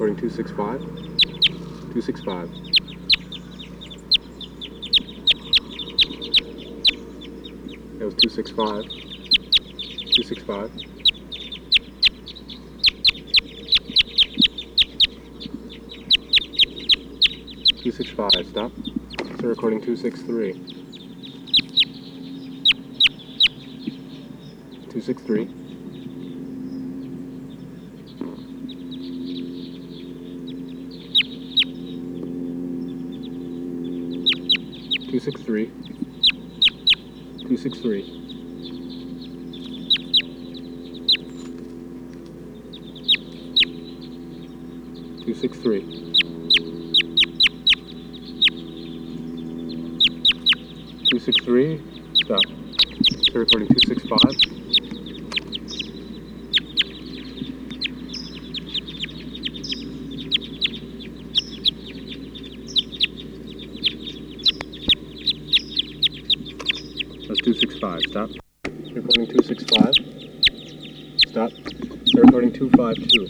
recording 265. 265. That was 265. 265. 265. Stop. So recording 263. 263. 263. 263. 263. 263. Stop. So recording 265. 265. Stop. Recording 265. Stop. So recording 252.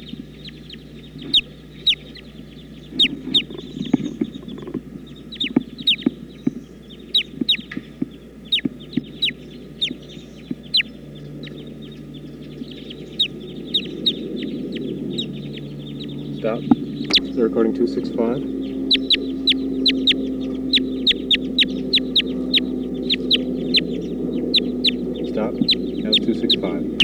265. Stop. So recording 265. Stop. That was 265.